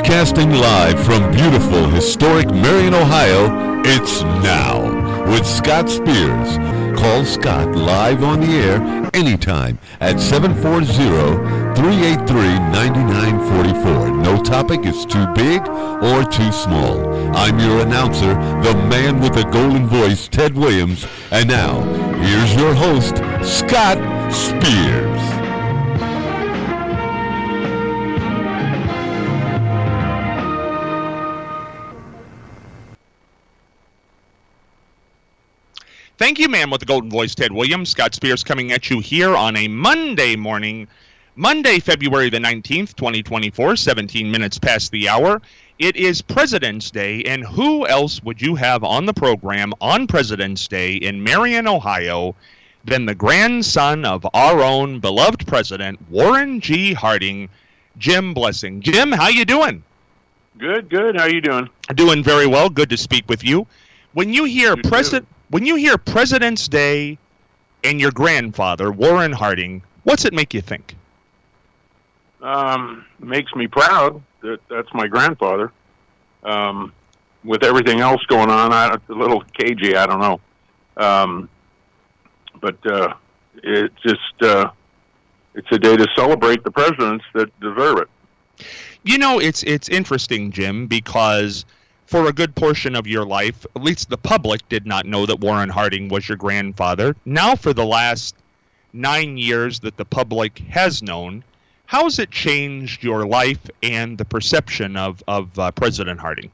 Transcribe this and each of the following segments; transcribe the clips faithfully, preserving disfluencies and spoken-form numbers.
Broadcasting live from beautiful, historic Marion, Ohio, it's Now with Scott Spears. Call Scott live on the air anytime at seven four zero, three eight three, nine nine four four. No topic is too big or too small. I'm your announcer, the man with the golden voice, Ted Williams. And now, here's your host, Scott Spears. Thank you, man with the golden voice, Ted Williams. Scott Spears coming at you here on a Monday morning, Monday, February the nineteenth, twenty twenty-four, seventeen minutes past the hour. It is President's Day, and who else would you have on the program on President's Day in Marion, Ohio, than the grandson of our own beloved president, Warren G. Harding, Jim Blessing. Jim, how you doing? Good, good. How you doing? Doing very well. Good to speak with you. When you hear You President... When you hear President's Day and your grandfather, Warren Harding, what's it make you think? Um, makes me proud that that's my grandfather. Um, with everything else going on, I, it's a little cagey, I don't know. Um, but uh, it's just, uh, it's a day to celebrate the presidents that deserve it. You know, it's it's interesting, Jim, because for a good portion of your life, at least the public did not know that Warren Harding was your grandfather. Now for the last nine years that the public has known, how has it changed your life and the perception of, of uh, President Harding?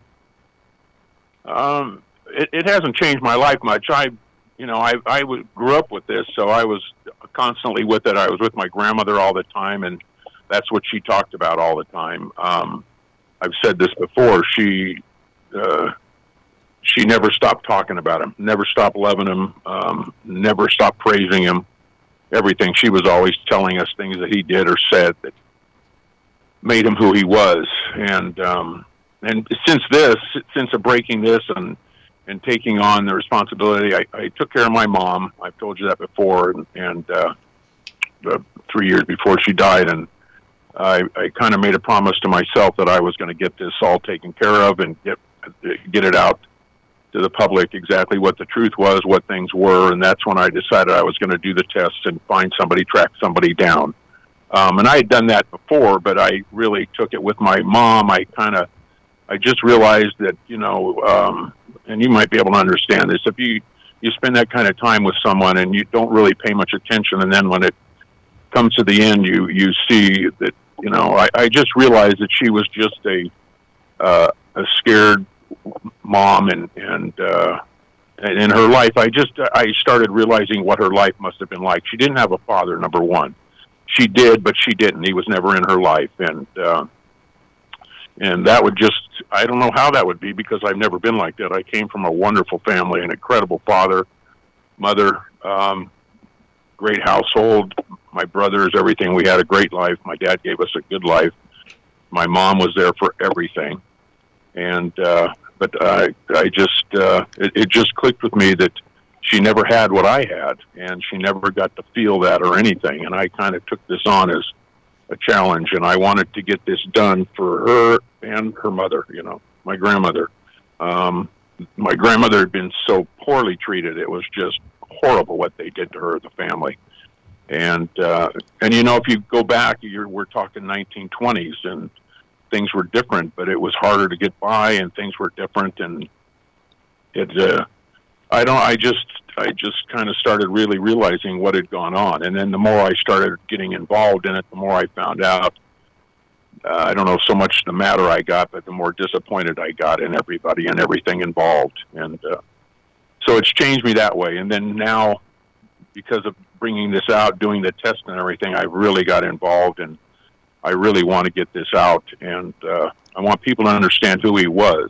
Um, it, it hasn't changed my life much. I, you know, I, I w- grew up with this, so I was constantly with it. I was with my grandmother all the time, and that's what she talked about all the time. Um, I've said this before. She... Uh, she never stopped talking about him, never stopped loving him, um, never stopped praising him, everything. She was always telling us things that he did or said that made him who he was. And um, and since this, since breaking this and, and taking on the responsibility, I, I took care of my mom. I've told you that before, and, and uh, uh, three years before she died, and I, I kind of made a promise to myself that I was going to get this all taken care of and get get it out to the public exactly what the truth was, what things were, and that's when I decided I was going to do the test and find somebody, track somebody down. Um, and I had done that before, but I really took it with my mom. I kind of, I just realized that, you know, um, and you might be able to understand this, if you, you spend that kind of time with someone and you don't really pay much attention, and then when it comes to the end, you, you see that, you know, I, I just realized that she was just a, uh, a scared mom, and and uh, and in her life, I just I started realizing what her life must have been like. She didn't have a father, number one. She did, but she didn't. He was never in her life, and uh, and that would just I don't know how that would be, because I've never been like that. I came from a wonderful family, an incredible father, mother, um, great household. My brothers, everything. We had a great life. My dad gave us a good life. My mom was there for everything. And, uh, but I, I just, uh, it, it just clicked with me that she never had what I had, and she never got to feel that or anything. And I kind of took this on as a challenge, and I wanted to get this done for her and her mother, you know, my grandmother. Um, my grandmother had been so poorly treated. It was just horrible what they did to her, the family. And, uh, and, you know, if you go back, you're, we're talking nineteen twenties, and things were different, but it was harder to get by, and things were different, and it, uh, I don't, I just, I just kind of started really realizing what had gone on. And then the more I started getting involved in it, the more I found out, uh, I don't know so much the matter I got, but the more disappointed I got in everybody and everything involved. And, uh, so it's changed me that way. And then now, because of bringing this out, doing the test and everything, I really got involved, and I really want to get this out, and uh, I want people to understand who he was.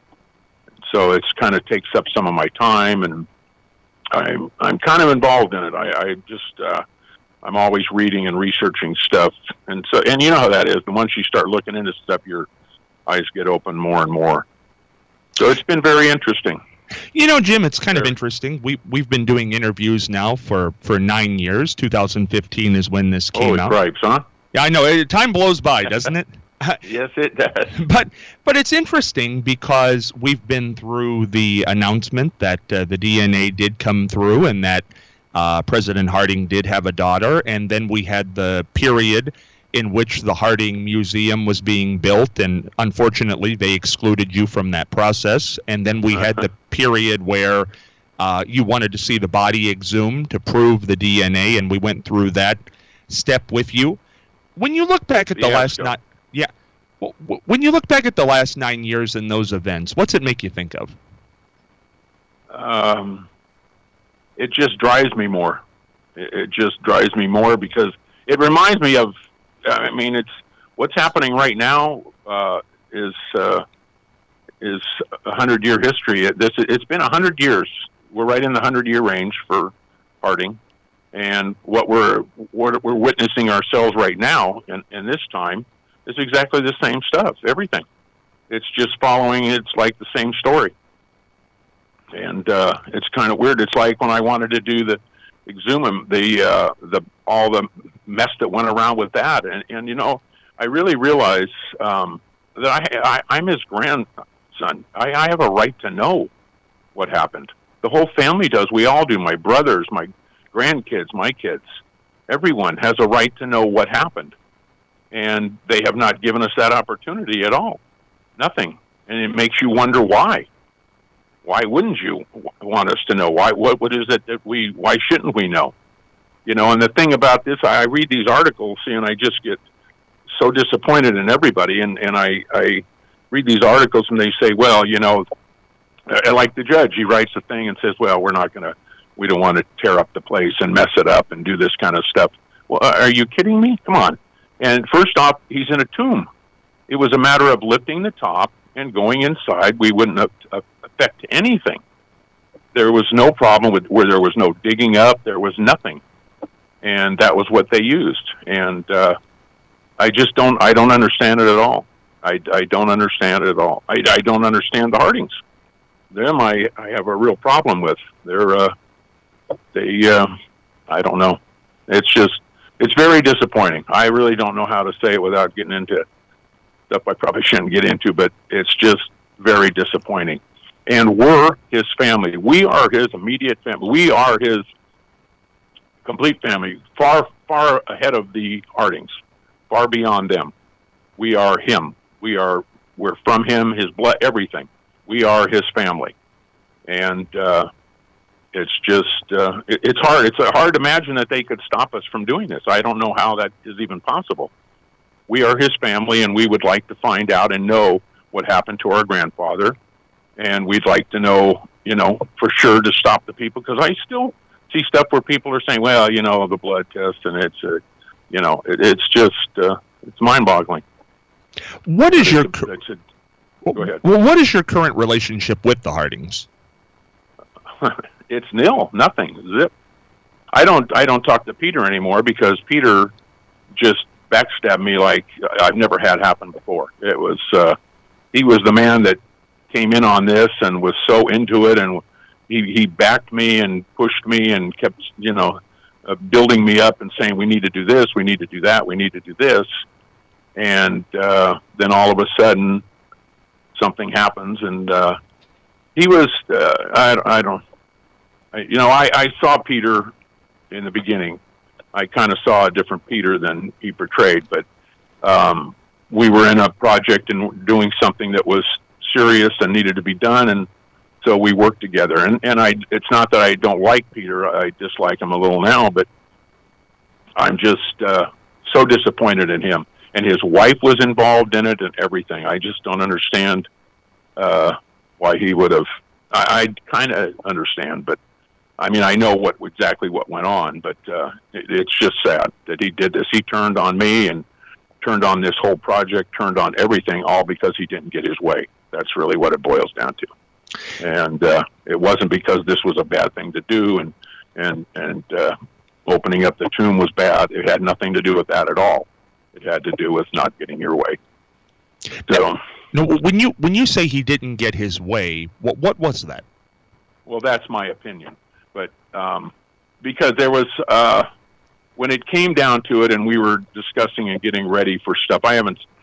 So it's kind of takes up some of my time, and I'm I'm kind of involved in it. I, I just uh, I'm always reading and researching stuff, and so and you know how that is. And once you start looking into stuff, your eyes get open more and more. So it's been very interesting. You know, Jim, it's kind of interesting. We, we've been doing interviews now for, for nine years. two thousand fifteen is when this came Holy out. cripes, huh? Yeah, I know. Time blows by, doesn't it? Yes, it does. But but it's interesting because we've been through the announcement that uh, the D N A did come through and that uh, President Harding did have a daughter, and then we had the period in which the Harding Museum was being built, and unfortunately they excluded you from that process. And then we had the period where uh, you wanted to see the body exhumed to prove the D N A, and we went through that step with you. When you look back at the Yeah, last sure. night, yeah, w- w- when you look back at the last nine years in those events, what's it make you think of? Um, it just drives me more. It, it just drives me more because it reminds me of. I mean, it's what's happening right now uh, is uh, is a hundred year history. It, this it's been a hundred years. We're right in the hundred year range for Harding, and what we're what we're witnessing ourselves right now in, in this time is exactly the same stuff. Everything. It's just following. It's like the same story, and uh, it's kind of weird. It's like when I wanted to do the exhumum, the uh, the all the mess that went around with that, and and you know, I really realize um, that I, I I'm his grandson. I, I have a right to know what happened. The whole family does. We all do. My brothers, my grandkids, my kids. Everyone has a right to know what happened, and they have not given us that opportunity at all. Nothing, and it makes you wonder why. Why wouldn't you want us to know? Why? What? What is it that we? Why shouldn't we know? You know. And the thing about this, I read these articles, see, and I just get so disappointed in everybody. And and I I read these articles, and they say, well, you know, like the judge, he writes a thing and says, well, we're not going to, we don't want to tear up the place and mess it up and do this kind of stuff. Well, are you kidding me? Come on. And first off, he's in a tomb. It was a matter of lifting the top and going inside. We wouldn't affect anything. There was no problem with where there was no digging up. There was nothing. And that was what they used. And uh, I just don't, I don't understand it at all. I, I don't understand it at all. I, I don't understand the Hardings. Them, I, I have a real problem with. They're, uh, they, uh, I don't know. It's just, it's very disappointing. I really don't know how to say it without getting into stuff I probably shouldn't get into, but it's just very disappointing. And we're his family. We are his immediate family. We are his complete family, far, far ahead of the Hardings, far beyond them. We are him. We are, we're from him, his blood, everything. We are his family. And, uh, it's just, uh, it, it's hard. It's hard to imagine that they could stop us from doing this. I don't know how that is even possible. We are his family, and we would like to find out and know what happened to our grandfather. And we'd like to know, you know, for sure to stop the people, because I still see stuff where people are saying, well, you know, the blood test, and it's, uh, you know, it, it's just, uh, it's mind-boggling. What is your, it's a, it's a, go ahead. Well, what is your current relationship with the Hardings? It's nil, nothing, zip. I don't, I don't talk to Peter anymore because Peter just backstabbed me like I've never had happen before. It was, uh, he was the man that came in on this and was so into it, and he, he backed me and pushed me and kept, you know, uh, building me up and saying, we need to do this, we need to do that, we need to do this. And uh, then all of a sudden, something happens, and uh, he was, uh, I, I don't, I, you know, I, I saw Peter in the beginning. I kind of saw a different Peter than he portrayed, but um, we were in a project and doing something that was serious and needed to be done, and so we worked together. And, and I, it's not that I don't like Peter, I dislike him a little now, but I'm just uh, so disappointed in him. And his wife was involved in it and everything. I just don't understand uh, why he would have. I, I kind of understand, but I mean, I know what exactly what went on, but uh, it, it's just sad that he did this. He turned on me and turned on this whole project, turned on everything, all because he didn't get his way. That's really what it boils down to. And uh, it wasn't because this was a bad thing to do, and and and uh, opening up the tomb was bad. It had nothing to do with that at all. It had to do with not getting your way. So, no, when you when you say he didn't get his way, what what was that? Well, that's my opinion. But um, because there was, uh, when it came down to it and we were discussing and getting ready for stuff, I haven't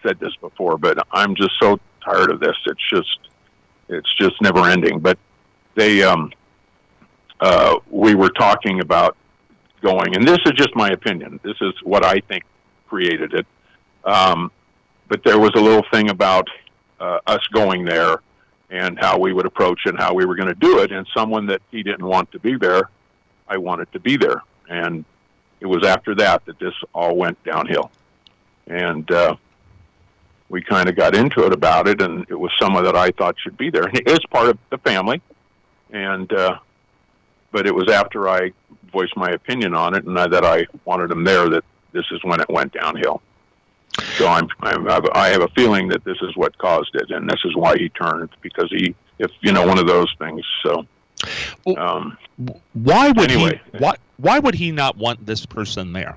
said this before, but I'm just so tired of this. It's just, it's just never ending. But they, um, uh, we were talking about going, and this is just my opinion. This is what I think created it. Um, but there was a little thing about uh, us going there and how we would approach it and how we were going to do it. And someone that he didn't want to be there, I wanted to be there. And it was after that that this all went downhill. And uh, we kind of got into it about it, and it was someone that I thought should be there. And it is part of the family. And, uh, but it was after I voiced my opinion on it and I, that I wanted him there that this is when it went downhill. So I'm, I'm, I have a feeling that this is what caused it, and this is why he turned, because he, if you know, one of those things. So, um, why would anyway, he? Why, why would he not want this person there?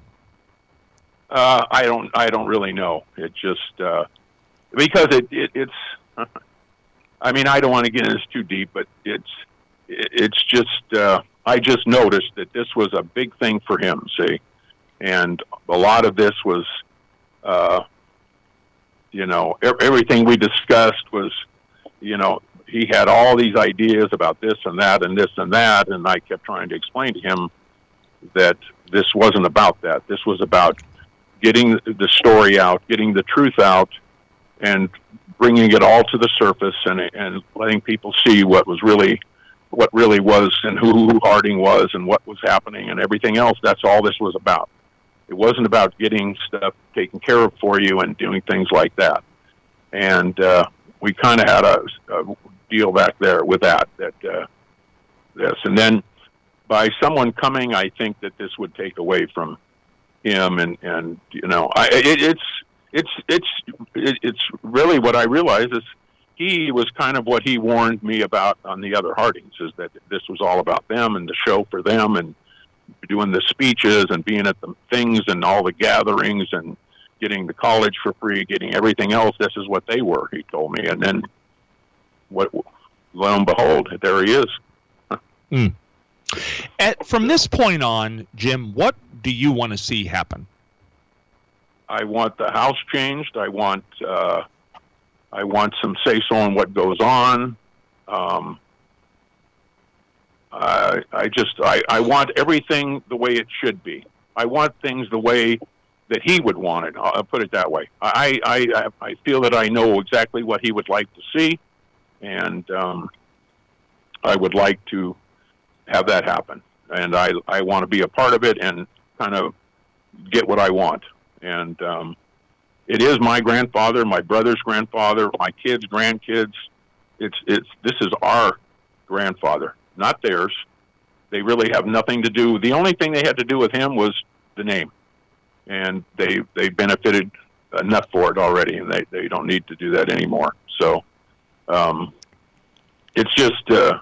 Uh, I don't, I don't really know. It just uh, because it, it, it's. I mean, I don't want to get into this too deep, but it's, it, it's just. Uh, I just noticed that this was a big thing for him. See, and a lot of this was. Uh, you know, everything we discussed was, you know, he had all these ideas about this and that and this and that, and I kept trying to explain to him that this wasn't about that. This was about getting the story out, getting the truth out, and bringing it all to the surface, and and letting people see what was really, what really was, and who Harding was, and what was happening, and everything else. That's all this was about. It wasn't about getting stuff taken care of for you and doing things like that. And uh, we kind of had a, a deal back there with that, that uh, this. And then by someone coming, I think that this would take away from him. And, and you know, I, it, it's, it's, it's, it, it's really what I realized is he was kind of what he warned me about on the other Hardings, is that this was all about them and the show for them, and doing the speeches and being at the things and all the gatherings and getting the college for free, getting everything else. This is what they were, he told me. And then what, lo and behold, there he is. mm. At, from this point on, Jim, what do you want to see happen? I want the house changed. I want, uh, I want some say-so on what goes on. Um, I, I just, I, I want everything the way it should be. I want things the way that he would want it. I'll put it that way. I, I, I feel that I know exactly what he would like to see, and um, I would like to have that happen. And I, I want to be a part of it and kind of get what I want. And um, it is my grandfather, my brother's grandfather, my kids' grandkids. It's, it's, this is our grandfather, not theirs. They really have nothing to do. The only thing they had to do with him was the name, and they they benefited enough for it already, and they, they don't need to do that anymore. So um, it's just uh,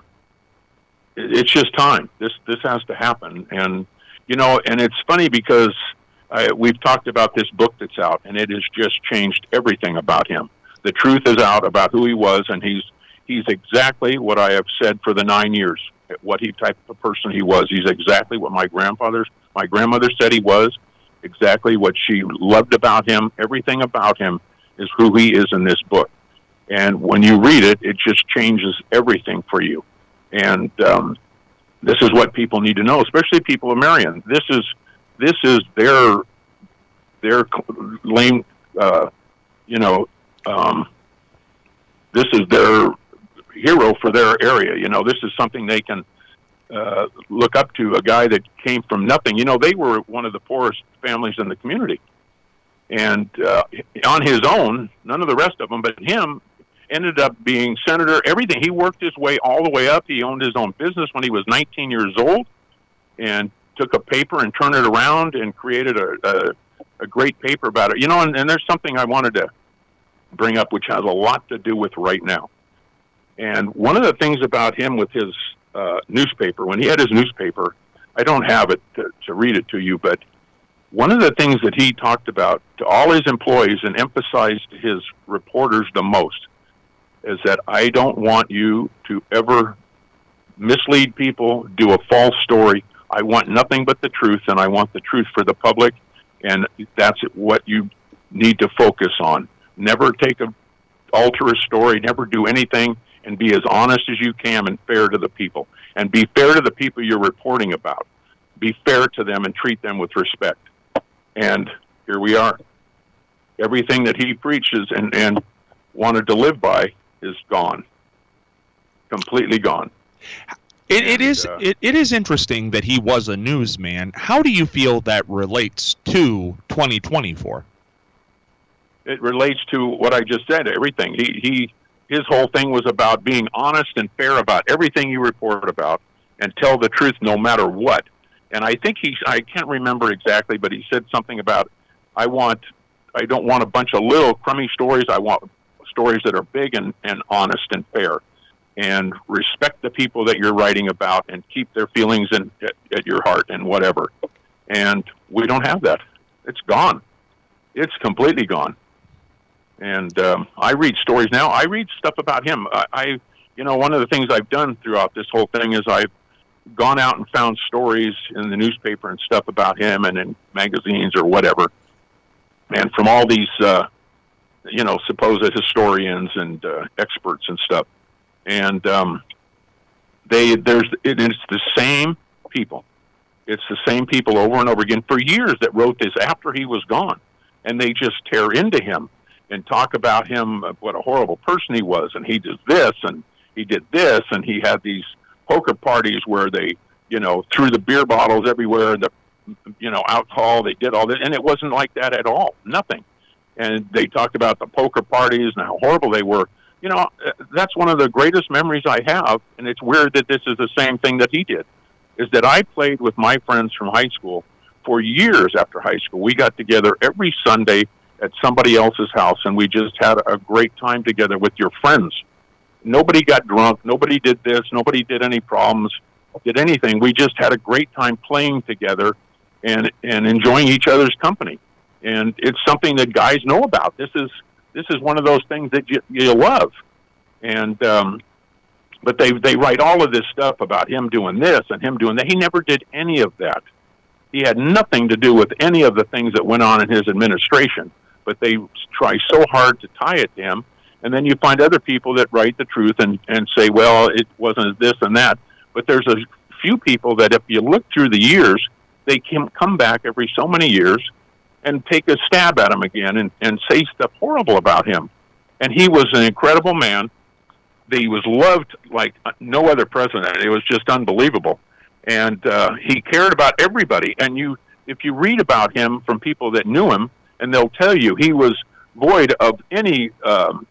it's just time. This this has to happen, and you know, and it's funny because I, we've talked about this book that's out, and it has just changed everything about him. The truth is out about who he was, and he's He's exactly what I have said for the nine years, what he type of person he was. He's exactly what my grandfather, my grandmother said he was, exactly what she loved about him. Everything about him is who he is in this book. And when you read it, it just changes everything for you. And um, this is what people need to know, especially people of Marion. This is this is their their lame, uh, you know, um, this is their hero for their area. You know, this is something they can uh, look up to, a guy that came from nothing. You know, they were one of the poorest families in the community. And uh, on his own, none of the rest of them, but him, ended up being senator, everything. He worked his way all the way up. He owned his own business when he was nineteen years old, and took a paper and turned it around and created a, a, a great paper about it. You know, and, and there's something I wanted to bring up which has a lot to do with right now. And one of the things about him with his uh, newspaper, when he had his newspaper, I don't have it to, to read it to you, but one of the things that he talked about to all his employees and emphasized to his reporters the most is that I don't want you to ever mislead people, do a false story. I want nothing but the truth, and I want the truth for the public, and that's what you need to focus on. Never take a alter a story. Never do anything, and be as honest as you can and fair to the people. And be fair to the people you're reporting about. Be fair to them and treat them with respect. And here we are. Everything that he preaches and, and wanted to live by is gone. Completely gone. It, it and, is uh, it, it is interesting that he was a newsman. How do you feel that relates to twenty twenty-four? It relates to what I just said, everything. He, he his whole thing was about being honest and fair about everything you report about and tell the truth no matter what. And I think he's, I can't remember exactly, but he said something about, I want, I don't want a bunch of little crummy stories. I want stories that are big and, and honest and fair, and respect the people that you're writing about and keep their feelings in, at, at your heart and whatever. And we don't have that. It's gone. It's completely gone. And um, I read stories now. I read stuff about him. I, I, you know, one of the things I've done throughout this whole thing is I've gone out and found stories in the newspaper and stuff about him and in magazines or whatever. And from all these, uh, you know, supposed historians and uh, experts and stuff. And um, they, there's, it, it's the same people. It's the same people over and over again for years that wrote this after he was gone. And they just tear into him and talk about him, what a horrible person he was. And he did this and he did this. And he had these poker parties where they, you know, threw the beer bottles everywhere, the, you know, alcohol, they did all this. And it wasn't like that at all. Nothing. And they talked about the poker parties and how horrible they were. You know, that's one of the greatest memories I have. And it's weird that this is the same thing that he did, is that I played with my friends from high school for years after high school. We got together every Sunday at somebody else's house, and we just had a great time together with your friends. Nobody got drunk. Nobody did this. Nobody did any problems, did anything. We just had a great time playing together and, and enjoying each other's company. And it's something that guys know about. This is, this is one of those things that you, you love. And, um, but they, they write all of this stuff about him doing this and him doing that. He never did any of that. He had nothing to do with any of the things that went on in his administration, but they try so hard to tie it to him. And then you find other people that write the truth and, and say, well, it wasn't this and that. But there's a few people that if you look through the years, they can come back every so many years and take a stab at him again and, and say stuff horrible about him. And he was an incredible man. He was loved like no other president. It was just unbelievable. And uh, he cared about everybody. And you, if you read about him from people that knew him, and they'll tell you he was void of any um,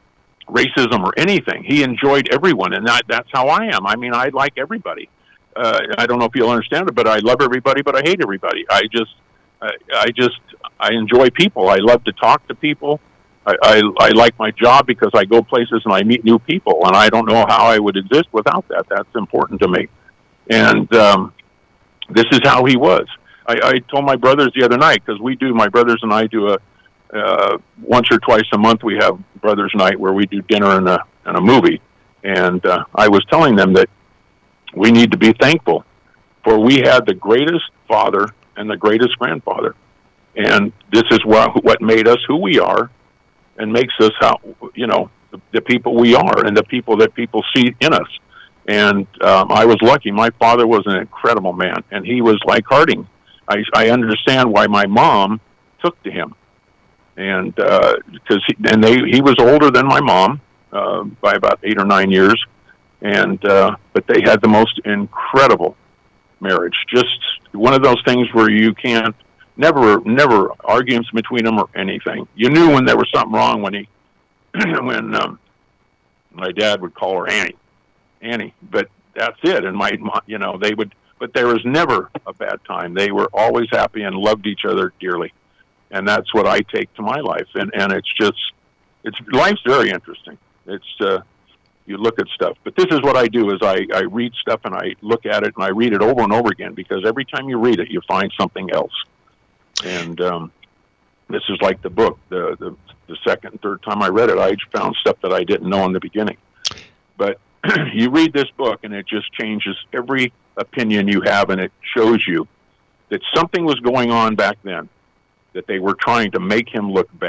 racism or anything. He enjoyed everyone, and that, that's how I am. I mean, I like everybody. Uh, I don't know if you'll understand it, but I love everybody, but I hate everybody. I just, I, I just, I enjoy people. I love to talk to people. I, I, I like my job because I go places and I meet new people, and I don't know how I would exist without that. That's important to me. And um, this is how he was. I, I told my brothers the other night, because we do, my brothers and I do a, uh, once or twice a month we have brothers night where we do dinner and a, and a movie. And uh, I was telling them that we need to be thankful for we had the greatest father and the greatest grandfather. And this is what, what made us who we are and makes us how, you know, the, the people we are and the people that people see in us. And um, I was lucky. My father was an incredible man, and he was like Harding. I, I understand why my mom took to him. And uh, cause he, and they, he was older than my mom uh, by about eight or nine years. And uh, but they had the most incredible marriage. Just one of those things where you can't, never, never arguments between them or anything. You knew when there was something wrong when he, when um, my dad would call her Annie, Annie. But that's it. And my, you know, they would, but there was never a bad time. They were always happy and loved each other dearly. And that's what I take to my life. And, and it's just, it's, life's very interesting. It's, uh, you look at stuff, but this is what I do is I, I read stuff and I look at it and I read it over and over again, because every time you read it, you find something else. And, um, this is like the book, the, the, the second and third time I read it, I found stuff that I didn't know in the beginning, but you read this book and it just changes every opinion you have. And it shows you that something was going on back then, that they were trying to make him look bad.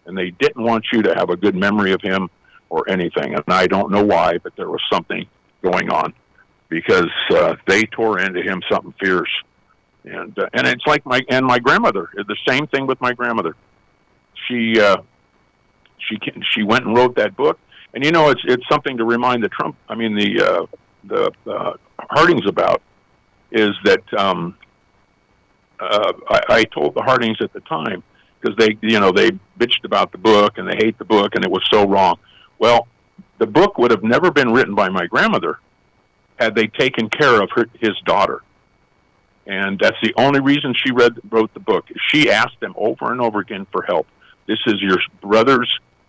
and they didn't want you to have a good memory of him or anything. And I don't know why, but there was something going on, because uh, they tore into him something fierce. And uh, and it's like my and my grandmother. The same thing with my grandmother. She uh, she she went and wrote that book. And you know, it's it's something to remind the Trump. I mean, the uh, the uh, Hardings about is that um, uh, I, I told the Hardings at the time, because they you know they bitched about the book and they hate the book and it was so wrong. Well, the book would have never been written by my grandmother had they taken care of her, his daughter. And that's the only reason she read wrote the book. She asked them over and over again for help. This is your brother's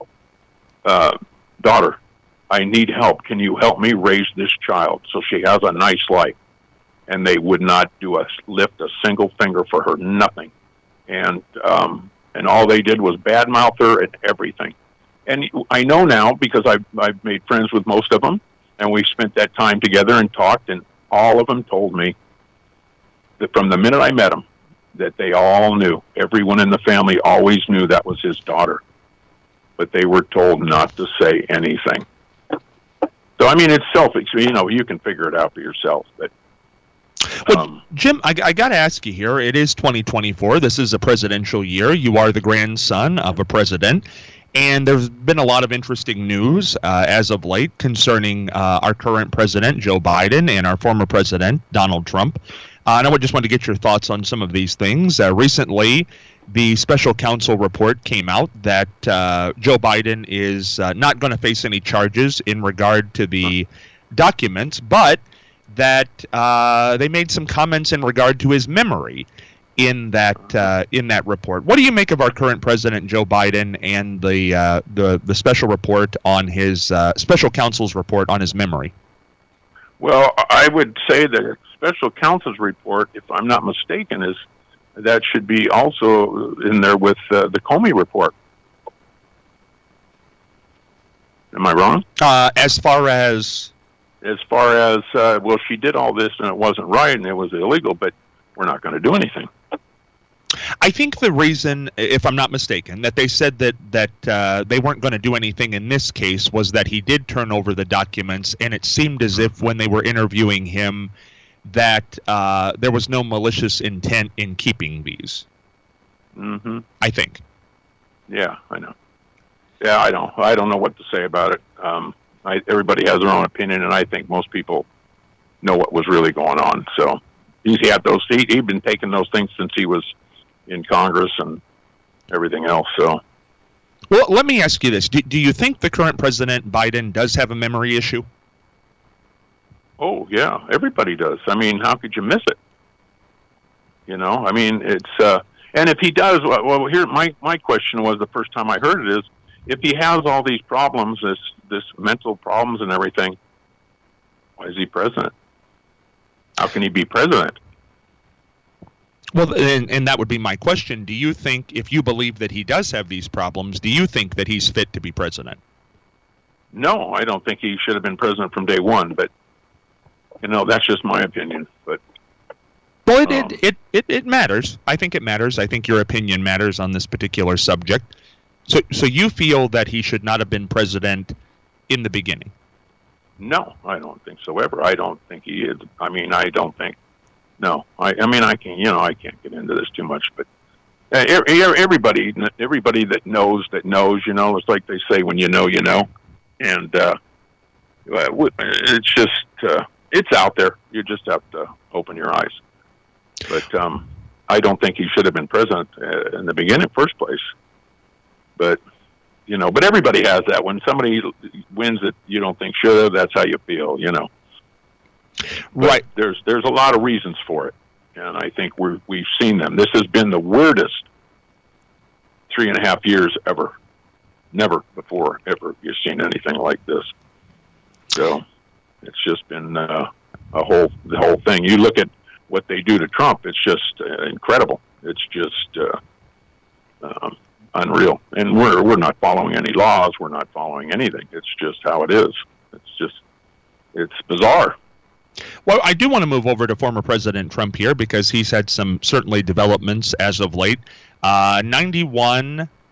uh, daughter. I need help. Can you help me raise this child so she has a nice life? And they would not do a lift a single finger for her, nothing. And um, and all they did was badmouth her and everything. And I know now, because I've, I've made friends with most of them, and we spent that time together and talked, and all of them told me that from the minute I met them, that they all knew, everyone in the family always knew that was his daughter. But they were told not to say anything. So, I mean, it's selfish. You know, you can figure it out for yourself. But, well, um, Jim, I, I got to ask you here. It is twenty twenty-four. This is a presidential year. You are the grandson of a president. And there's been a lot of interesting news uh, as of late concerning uh, our current president, Joe Biden, and our former president, Donald Trump. Uh, and I just wanted to get your thoughts on some of these things. Uh, recently, the special counsel report came out that uh, Joe Biden is uh, not going to face any charges in regard to the documents, but that uh, they made some comments in regard to his memory in that uh, in that report. What do you make of our current president, Joe Biden, and the uh, the the special report on his uh, special counsel's report on his memory? Well, I would say that special counsel's report, if I'm not mistaken, is that should be also in there with uh, the Comey report. Am I wrong? Uh, as far as as far as uh, well, she did all this and it wasn't right and it was illegal, but we're not going to do anything. I think the reason, if I'm not mistaken, that they said that that uh, they weren't going to do anything in this case was that he did turn over the documents, and it seemed as if when they were interviewing him that uh, there was no malicious intent in keeping these. Mm-hmm. I think. Yeah, I know. Yeah, I don't. I don't know what to say about it. Um, I, everybody has their own opinion, and I think most people know what was really going on. So he's had those. He, he'd been taking those things since he was in Congress and everything else. So, well, let me ask you this: Do, do you think the current President Biden does have a memory issue? Oh yeah, everybody does. I mean, how could you miss it? You know, I mean, it's uh, and if he does, well, here my my question was the first time I heard it is, if he has all these problems, this this mental problems and everything, why is he president? How can he be president? Well, and, and that would be my question. Do you think, if you believe that he does have these problems, do you think that he's fit to be president? No, I don't think he should have been president from day one, but, you know, that's just my opinion. But Well, it, um, it, it, it, it matters. I think it matters. I think your opinion matters on this particular subject. So, so you feel that he should not have been president in the beginning? No, I don't think so ever. I don't think he is. I mean, I don't think. No, I, I mean, I can, you know, I can't get into this too much, but uh, everybody, everybody that knows that knows, you know, it's like they say, when you know, you know, and uh, it's just, uh, it's out there. You just have to open your eyes. But um, I don't think he should have been president uh, in the beginning, first place. But you know, but everybody has that. When somebody wins that you don't think should have, that's how you feel, you know. But right. There's there's a lot of reasons for it, and I think we're, we've seen them. This has been the weirdest three and a half years ever. Never before ever have you seen anything like this. So it's just been uh, a whole the whole thing. You look at what they do to Trump; it's just uh, incredible. It's just uh, um, unreal. And we're we're not following any laws. We're not following anything. It's just how it is. It's just it's bizarre. Well, I do want to move over to former President Trump here because he's had some certainly developments as of late. Uh, ninety-one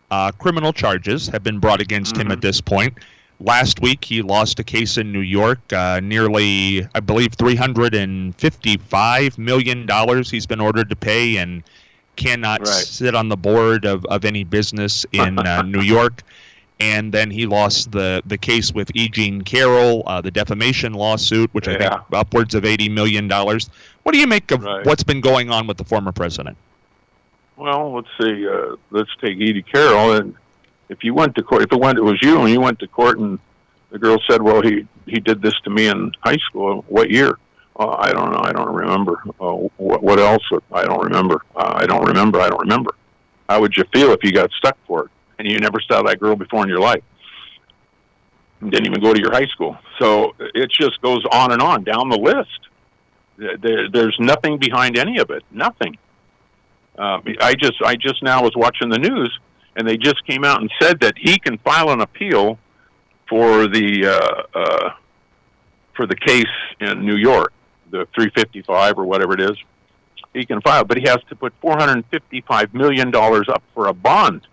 Uh, criminal charges have been brought against Mm-hmm. him at this point. Last week, he lost a case in New York, uh, nearly, I believe, three hundred fifty-five million dollars he's been ordered to pay and cannot Right. sit on the board of, of any business in uh, New York. And then he lost the, the case with E. Jean Carroll, uh, the defamation lawsuit, which I think Yeah. upwards of eighty million dollars. What do you make of Right. what's been going on with the former president? Well, let's see. Uh, let's take Edie Carroll, and if you went to court, if it went, it was you, and you went to court, and the girl said, "Well, he he did this to me in high school. What year?" Uh, I don't know. I don't remember. Uh, what, what else? I don't remember. Uh, I don't remember. I don't remember. How would you feel if you got stuck for it and you never saw that girl before in your life? You didn't even go to your high school. So it just goes on and on down the list. There, there's nothing behind any of it. Nothing. Uh, I just I just now was watching the news, and they just came out and said that he can file an appeal for the uh, uh, for the case in New York, the three fifty-five or whatever it is. He can file, but he has to put four hundred fifty-five million dollars up for a bond.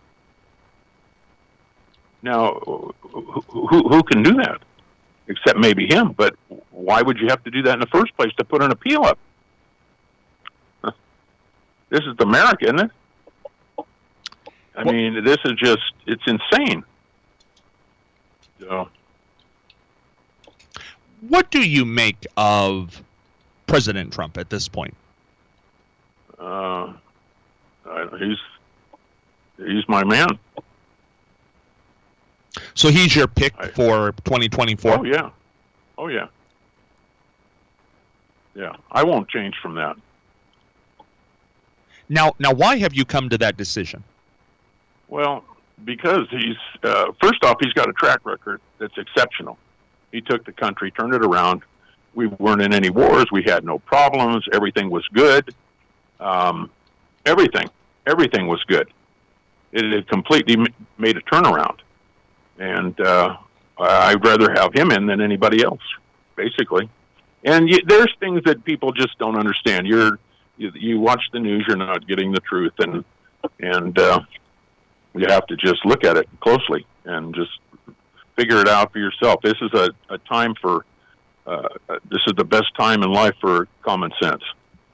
Now, who, who, who can do that? Except maybe him. But why would you have to do that in the first place to put an appeal up? This is America, isn't it? I Well- mean, this is just, it's insane. So, What do you make of President Trump at this point? uh, I, he's, he's my man. So he's your pick I- for twenty twenty-four? Oh, yeah. Oh, yeah. Yeah, I won't change from that. Now, now, why have you come to that decision? Well, because he's, uh, first off, he's got a track record that's exceptional. He took the country, turned it around. We weren't in any wars. We had no problems. Everything was good. Um, everything, everything was good. It had completely m- made a turnaround. And uh, I'd rather have him in than anybody else, basically. And you, there's things that people just don't understand. You're, you, you watch the news, you're not getting the truth, and and uh, you have to just look at it closely and just figure it out for yourself. This is a, a time for, uh, this is the best time in life for common sense.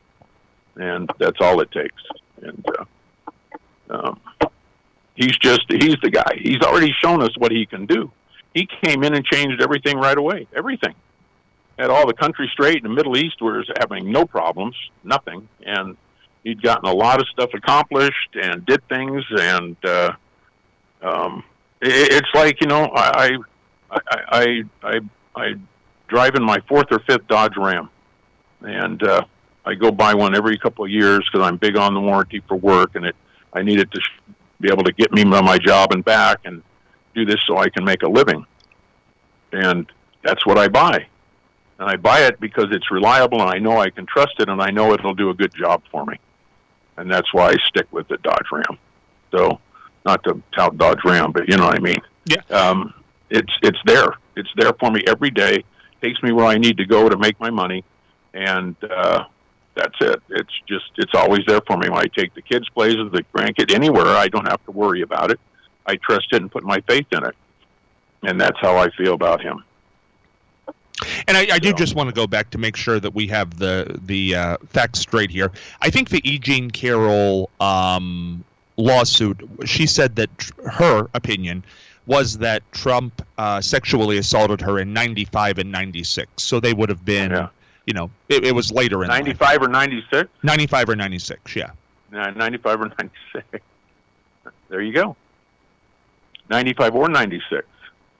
And that's all it takes. And uh, um, he's just, he's the guy. He's already shown us what he can do. He came in and changed everything right away. Everything. Had all the country straight, and the Middle East was having no problems, nothing. And he'd gotten a lot of stuff accomplished and did things. And uh, um, it, it's like, you know, I, I, I, I, I drive in my fourth or fifth Dodge Ram. And uh, I go buy one every couple of years because I'm big on the warranty for work, and it I need it to be able to get me on my job and back and do this so I can make a living. And that's what I buy. And I buy it because it's reliable, and I know I can trust it, and I know it'll do a good job for me. And that's why I stick with the Dodge Ram. So, not to tout Dodge Ram, but you know what I mean. Yeah. Um, it's it's there. It's there for me every day. Takes me where I need to go to make my money, and uh, that's it. It's just it's always there for me. When I take the kids' places, the grandkid, anywhere, I don't have to worry about it. I trust it and put my faith in it, and that's how I feel about him. And I, I do So- just want to go back to make sure that we have the the uh, facts straight here. I think the E. Jean Carroll um, lawsuit, she said that tr- her opinion was that Trump uh, sexually assaulted her in ninety-five and ninety-six. So they would have been, Yeah. you know, it, it was later in life. ninety-five or ninety-six? ninety-five or ninety-six, yeah. Uh, ninety-five or ninety-six. There you go. ninety-five or ninety-six.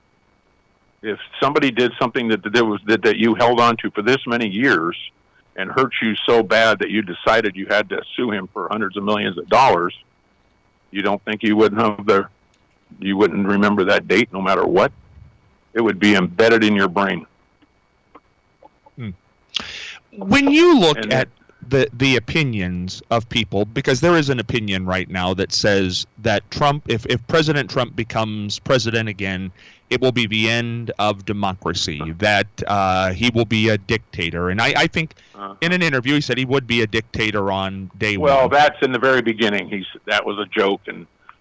If somebody did something that that was that, that you held on to for this many years and hurt you so bad that you decided you had to sue him for hundreds of millions of dollars, you don't think you wouldn't have the you wouldn't remember that date no matter what? It would be embedded in your brain. When you look And at the the opinions of people, because there is an opinion right now that says that Trump, if, if President Trump becomes president again, it will be the end of democracy, that uh, he will be a dictator. And I, I think Uh, in an interview he said he would be a dictator on day Well, one. that's in the very beginning. He's that was a joke, and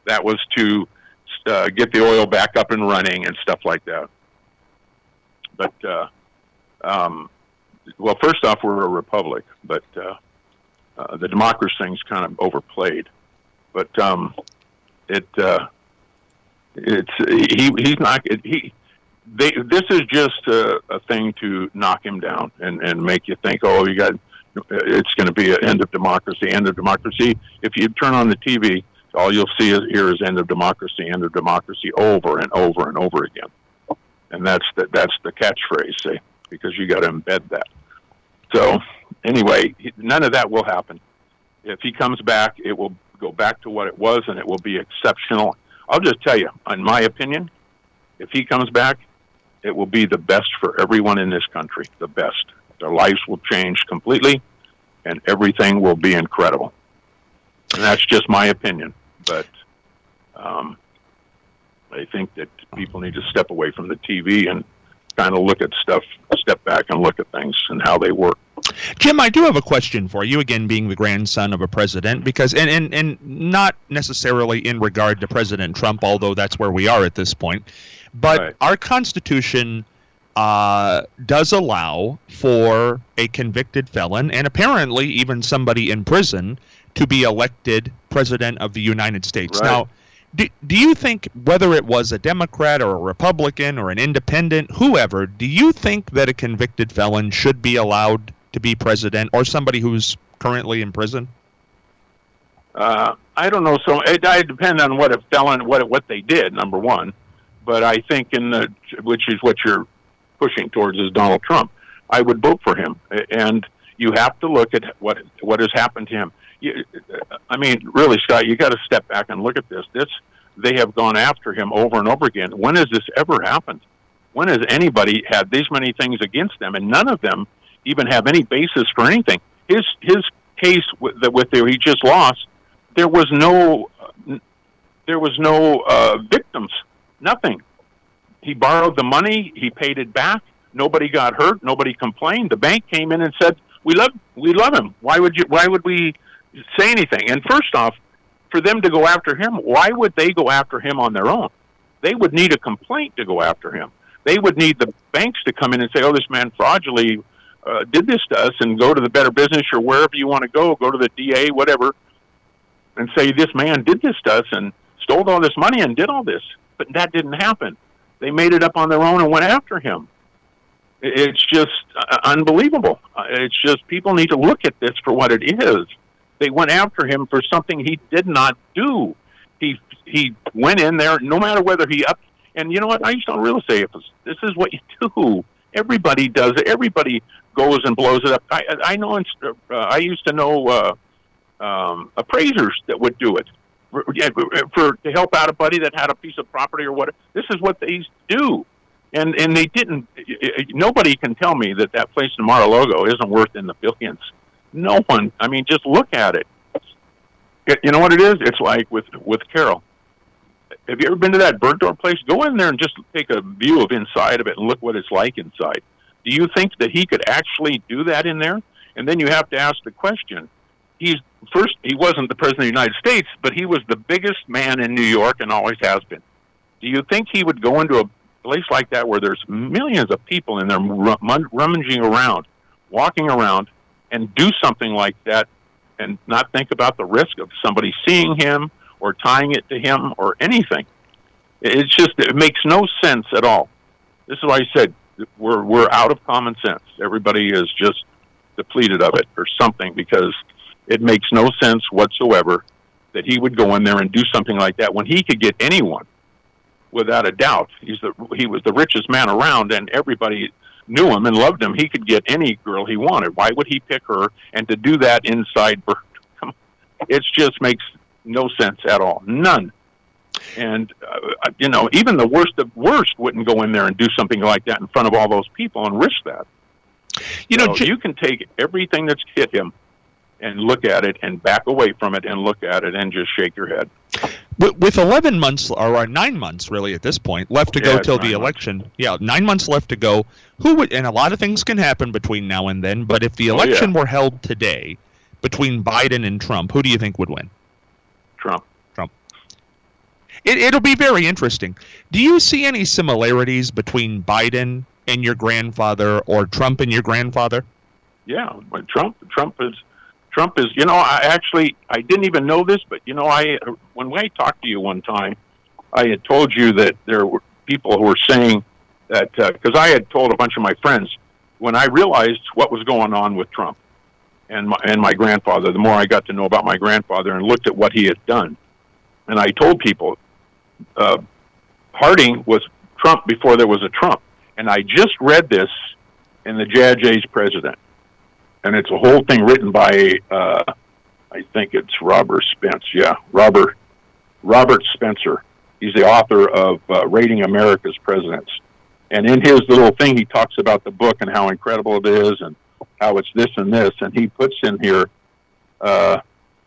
That was to uh, get the oil back up and running and stuff like that. But, uh, um, well, first off, we're a republic, but uh, uh, the democracy thing's kind of overplayed. But um, it uh, it's he he's not he. They, this is just a, a thing to knock him down and, and make you think, oh, you got, it's going to be an end of democracy, end of democracy. If you turn on the T V, all you'll see is, here is end of democracy, end of democracy, over and over and over again. And that's the, that's the catchphrase, see, because you got to embed that. So anyway, none of that will happen. If he comes back, it will go back to what it was, and it will be exceptional. I'll just tell you, in my opinion, if he comes back, it will be the best for everyone in this country, the best. Their lives will change completely, and everything will be incredible. And that's just my opinion. But um, I think that people need to step away from the T V and kind of look at stuff, step back and look at things and how they work. Jim, I do have a question for you, again, being the grandson of a president, because, and, and, and not necessarily in regard to President Trump, although that's where we are at this point. But right. Our Constitution uh, does allow for a convicted felon, and apparently even somebody in prison, to be elected president of the United States. Right. Now, do, do you think, whether it was a Democrat or a Republican or an independent, whoever, do you think that a convicted felon should be allowed to be president, or somebody who's currently in prison? Uh, I don't know. So it, it depends on what a felon, what what they did, number one. But I think in the, which is what you're pushing towards, is Donald Trump. I would vote for him, and you have to look at what what has happened to him. You, I mean, really, Scott, you got to step back and look at this. This they have gone after him over and over again. When has this ever happened? When has anybody had these many things against them, and none of them even have any basis for anything? His his case with the, with the he just lost, there was no there was no uh, victims. Nothing. He borrowed the money. He paid it back. Nobody got hurt. Nobody complained. The bank came in and said, "We love, we love him. Why would you? Why would we say anything?" And first off, for them to go after him, why would they go after him on their own? They would need a complaint to go after him. They would need the banks to come in and say, "Oh, this man fraudulently uh, did this to us," and go to the Better Business or wherever you want to go, go to the D A, whatever, and say, "This man did this to us and stole all this money and did all this." But that didn't happen. They made it up on their own and went after him. It's just uh, unbelievable. It's just, people need to look at this for what it is. They went after him for something he did not do. He he went in there, no matter whether he up. And you know what? I used to on real estate. This is what you do. Everybody does it. Everybody goes and blows it up. I I know. Uh, I used to know uh, um, appraisers that would do it. For, for to help out a buddy that had a piece of property or what. This is what they do, and and they didn't. Nobody can tell me that that place in Mar-a-Lago isn't worth in the billions. No one. I mean, just look at it. You know what it is? It's like with with Carol. Have you ever been to that Bergdorf place? Go in there and just take a view of inside of it and look what it's like inside. Do you think that he could actually do that in there? And then you have to ask the question. He's first, he wasn't the president of the United States, but he was the biggest man in New York and always has been. Do you think he would go into a place like that where there's millions of people in there rummaging around, walking around, and do something like that and not think about the risk of somebody seeing him or tying it to him or anything? It's just, it makes no sense at all. This is why I said we're we're out of common sense. Everybody is just depleted of it or something, because it makes no sense whatsoever that he would go in there and do something like that when he could get anyone, without a doubt. He's the he was the richest man around, and everybody knew him and loved him. He could get any girl he wanted. Why would he pick her? And to do that inside Bergdorf, it just makes no sense at all. None. And, uh, you know, even the worst of worst wouldn't go in there and do something like that in front of all those people and risk that. You know, so you can take everything that's hit him and look at it and back away from it and look at it and just shake your head. With eleven months, or nine months really at this point, left to yeah, go till the months. election. Yeah, nine months left to go. Who would, and a lot of things can happen between now and then, but if the election oh, yeah. were held today between Biden and Trump, who do you think would win? Trump. Trump. it, it'll be very interesting. Do you see any similarities between Biden and your grandfather, or Trump and your grandfather? Yeah, but Trump, Trump is, Trump is. You know, I actually I didn't even know this, but you know, I when I talked to you one time, I had told you that there were people who were saying that because uh, I had told a bunch of my friends when I realized what was going on with Trump and my, and my grandfather. The more I got to know about my grandfather and looked at what he had done, and I told people, uh, Harding was Trump before there was a Trump. And I just read this in the Judge A's President. And it's a whole thing written by, uh, I think it's Robert Spence. Yeah, Robert Robert Spencer. He's the author of uh, Rating America's Presidents. And in his little thing, he talks about the book and how incredible it is and how it's this and this. And he puts in here, uh,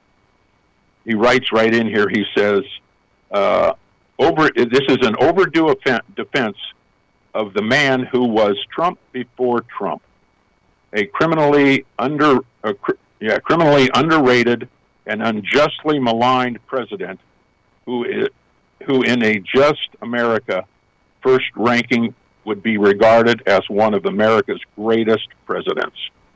he writes right in here, he says, uh, over this is an overdue defense of the man who was Trump before Trump, a criminally under, uh, cr- yeah, criminally underrated and unjustly maligned president, who is, who in a just America, first ranking would be regarded as one of America's greatest presidents.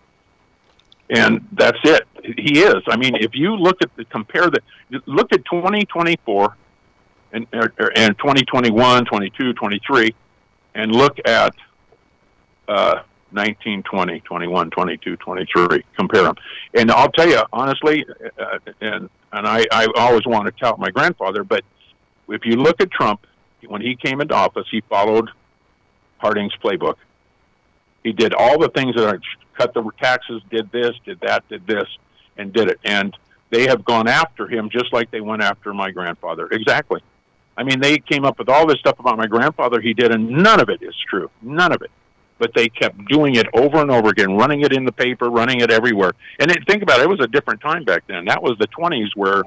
And that's it. He is. I mean, if you look at the compare the look at twenty twenty-four and and twenty twenty-one, twenty-two, twenty-three. And look at uh, nineteen, twenty, twenty-one, twenty-two, twenty-three. Compare them. And I'll tell you, honestly, uh, and and I, I always want to tout my grandfather, but if you look at Trump, when he came into office, he followed Harding's playbook. He did all the things that are cut the taxes, did this, did that, did this, and did it. And they have gone after him just like they went after my grandfather. Exactly. I mean, they came up with all this stuff about my grandfather he did, and none of it is true. None of it. But they kept doing it over and over again, running it in the paper, running it everywhere. And it, think about it, it was a different time back then. That was the twenties where,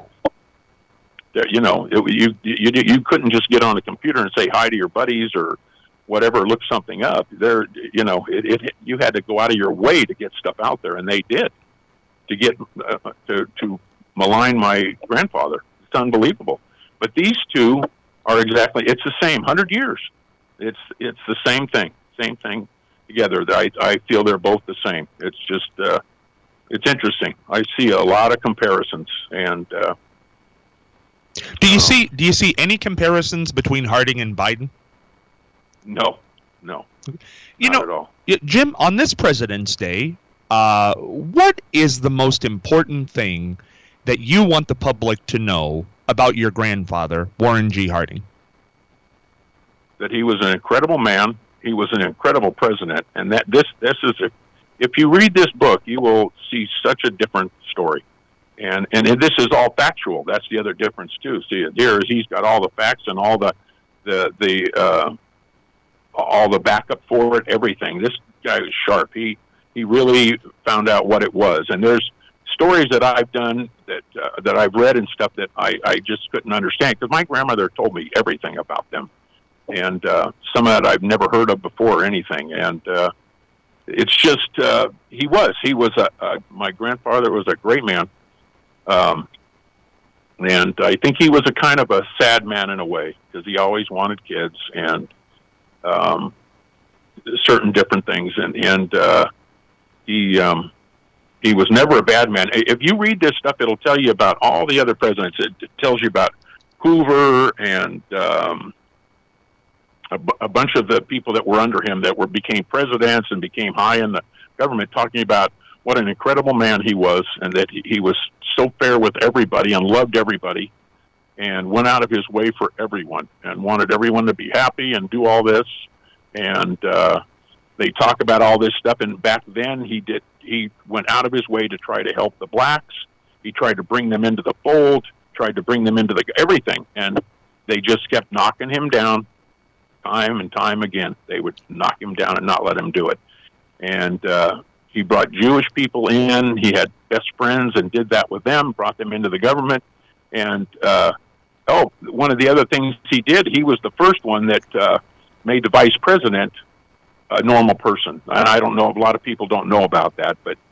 you know, it, you, you you couldn't just get on a computer and say hi to your buddies or whatever, look something up. There, you know, it, it you had to go out of your way to get stuff out there, and they did to get uh, to to malign my grandfather. It's unbelievable. But these two are exactly, it's the same, one hundred years. It's it's the same thing, same thing together. I, I feel they're both the same. It's just, uh, it's interesting. I see a lot of comparisons. And uh, do you uh, see do you see any comparisons between Harding and Biden? No, no, you not know, at all. Jim, on this President's Day, uh, what is the most important thing that you want the public to know about your grandfather, Warren G. Harding? That he was an incredible man. He was an incredible president, and that this this is a, if you read this book, you will see such a different story. And and this is all factual. That's the other difference too. See, here is he's got all the facts and all the the the uh, all the backup for it, everything. This guy was sharp. He he really found out what it was. And there's stories that I've done that uh, that I've read and stuff that I, I just couldn't understand because my grandmother told me everything about them, and uh, some of that I've never heard of before or anything. And uh, it's just uh, he was he was a, a my grandfather was a great man, um, and I think he was a kind of a sad man in a way because he always wanted kids and um, certain different things, and and uh, he. Um, He was never a bad man. If you read this stuff, it'll tell you about all the other presidents. It, it tells you about Hoover and um, a, b- a bunch of the people that were under him that were became presidents and became high in the government, talking about what an incredible man he was and that he, he was so fair with everybody and loved everybody and went out of his way for everyone and wanted everyone to be happy and do all this. And uh, they talk about all this stuff. And back then he did. He went out of his way to try to help the blacks. He tried to bring them into the fold, tried to bring them into the everything. And they just kept knocking him down time and time again. They would knock him down and not let him do it. And uh, he brought Jewish people in. He had best friends and did that with them, brought them into the government. And, uh, oh, one of the other things he did, he was the first one that uh, made the vice president a normal person. And I don't know, a lot of people don't know about that, but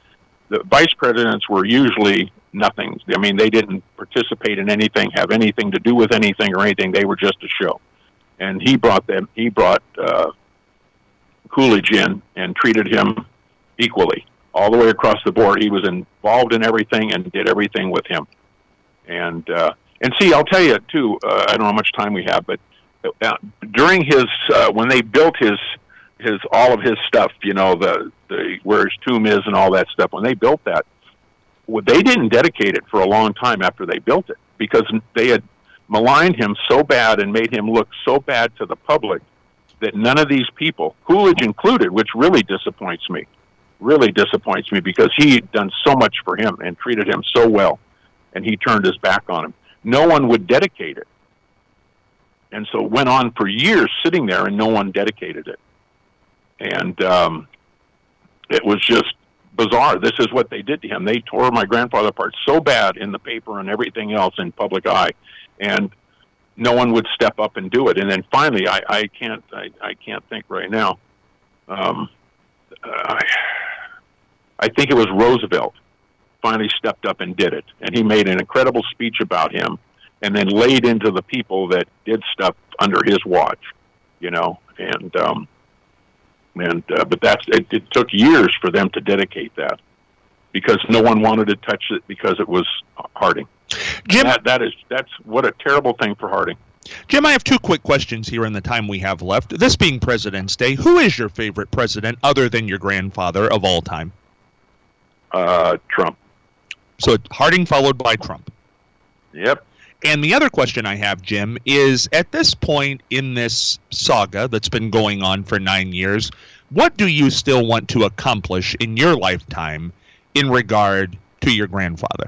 the vice presidents were usually nothing. I mean, they didn't participate in anything, have anything to do with anything or anything. They were just a show. And he brought them. He brought uh, Coolidge in and treated him equally all the way across the board. He was involved in everything and did everything with him. And uh, and see, I'll tell you too. Uh, I don't know how much time we have, but uh, during his uh, when they built his his all of his stuff, you know, the the where his tomb is and all that stuff. When they built that, well, they didn't dedicate it for a long time after they built it because they had maligned him so bad and made him look so bad to the public that none of these people, Coolidge included, which really disappoints me, really disappoints me because he had done so much for him and treated him so well, and he turned his back on him. No one would dedicate it. And so it went on for years sitting there, and no one dedicated it. And um, it was just bizarre. This is what they did to him. They tore my grandfather apart so bad in the paper and everything else in public eye, and no one would step up and do it. And then finally, I, I can't, I, I can't think right now. Um, I, I think it was Roosevelt finally stepped up and did it, and he made an incredible speech about him, and then laid into the people that did stuff under his watch, you know. And um, and uh, but that's it, it took years for them to dedicate that because no one wanted to touch it because it was Harding. Jim, that, that is that's what a terrible thing for Harding. Jim, I have two quick questions here in the time we have left. This being President's Day, who is your favorite president other than your grandfather of all time? Uh, Trump. So Harding followed by Trump. Yep. And the other question I have, Jim, is at this point in this saga that's been going on for nine years, what do you still want to accomplish in your lifetime in regard to your grandfather?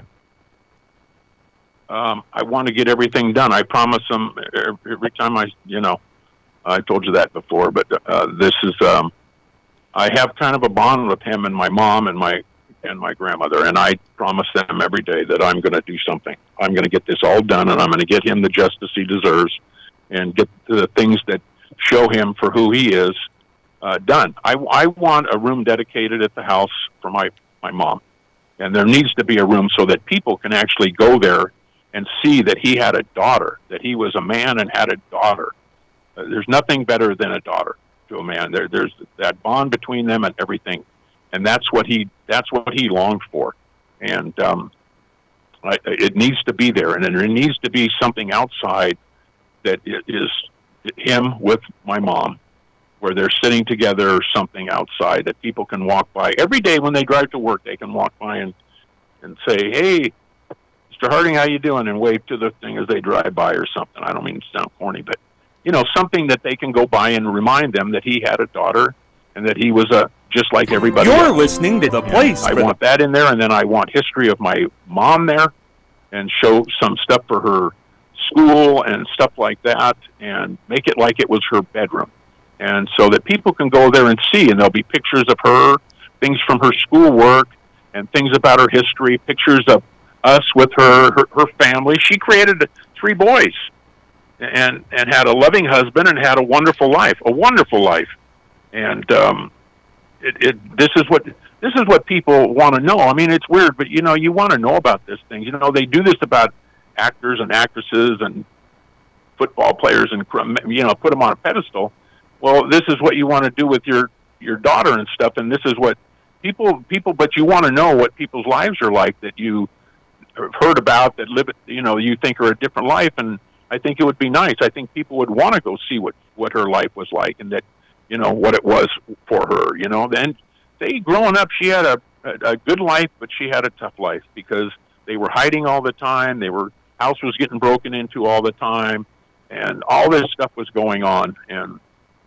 Um, I want to get everything done. I promise him every time I, you know, I told you that before, but uh, this is, um, I have kind of a bond with him and my mom and my and my grandmother, and I promise them every day that I'm going to do something. I'm going to get this all done, and I'm going to get him the justice he deserves and get the things that show him for who he is uh, done. I, I want a room dedicated at the house for my, my mom, and there needs to be a room so that people can actually go there and see that he had a daughter, that he was a man and had a daughter. Uh, there's nothing better than a daughter to a man. There, there's that bond between them and everything. And that's what he that's what he longed for, and um, I, it needs to be there. And there needs to be something outside that is him with my mom, where they're sitting together, or something outside that people can walk by every day when they drive to work. They can walk by and and say, "Hey, Mister Harding, how you doing?" and wave to the thing as they drive by or something. I don't mean to sound corny, but you know, something that they can go by and remind them that he had a daughter and that he was a just like everybody You're else. Listening to the place. I want that in there, and then I want history of my mom there, and show some stuff for her school and stuff like that, and make it like it was her bedroom, and so that people can go there and see, and there'll be pictures of her, things from her schoolwork, and things about her history, pictures of us with her, her, her family. She created three boys, and and had a loving husband, and had a wonderful life, a wonderful life, and um, It, it, this is what this is what people want to know. I mean, it's weird, but you know, you want to know about this thing. You know, they do this about actors and actresses and football players, and you know, put them on a pedestal. Well, this is what you want to do with your your daughter and stuff. And this is what people people. But you want to know what people's lives are like that you have heard about, that live, you know, you think are a different life. And I think it would be nice. I think people would want to go see what what her life was like, and that. You know, what it was for her, you know. Then they, growing up, she had a, a, a good life, but she had a tough life because they were hiding all the time. They were, house was getting broken into all the time, and all this stuff was going on. And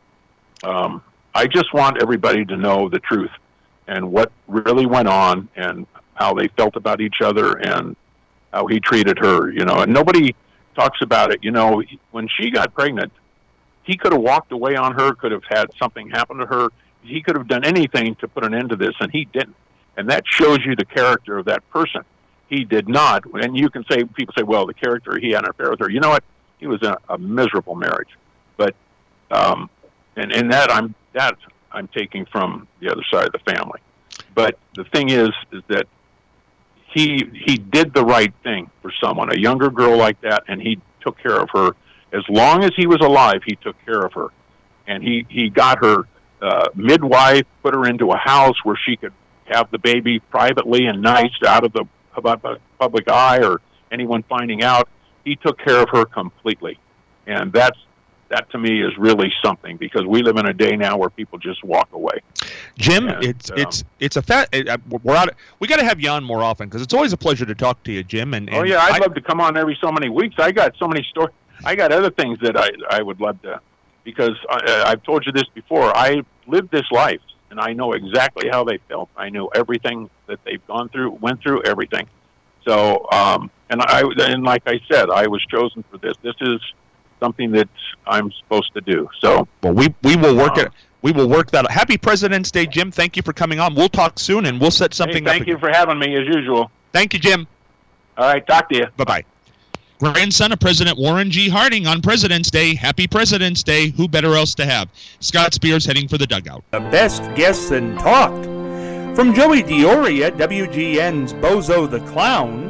um, I just want everybody to know the truth and what really went on and how they felt about each other and how he treated her, you know. And nobody talks about it, you know. When she got pregnant, he could have walked away on her, could have had something happen to her. He could have done anything to put an end to this, and he didn't. And that shows you the character of that person. He did not. And you can say, people say, well, the character, he had an affair with her. You know what? He was in a, a miserable marriage. But, um, and, and that I'm, that I'm taking from the other side of the family. But the thing is, is that he he did the right thing for someone, a younger girl like that, and he took care of her. As long as he was alive, he took care of her. And he, he got her uh, midwife, put her into a house where she could have the baby privately and nice, out of the public eye or anyone finding out. He took care of her completely. And that's that to me is really something, because we live in a day now where people just walk away. Jim, and, it's um, it's it's a fat. It, we're out. We got to have you on more often, because it's always a pleasure to talk to you, Jim. And, and oh yeah, I'd I, love to come on every so many weeks. I got so many stories. I got other things that I I would love to, because I, I've told you this before. I lived this life, and I know exactly how they felt. I knew everything that they've gone through, went through, everything. So, um, and I and like I said, I was chosen for this. This is something that I'm supposed to do. So, well, we we will work um, it. We will work that out. Happy President's Day, Jim. Thank you for coming on. We'll talk soon, and we'll set something hey, up. Thank you again. for having me, as usual. Thank you, Jim. All right, talk to you. Bye-bye. Grandson of President Warren G. Harding on President's Day. Happy President's Day. Who better else to have? Scott Spears heading for the dugout. The best guests in talk. From Joey Dioria, W G N's Bozo the Clown,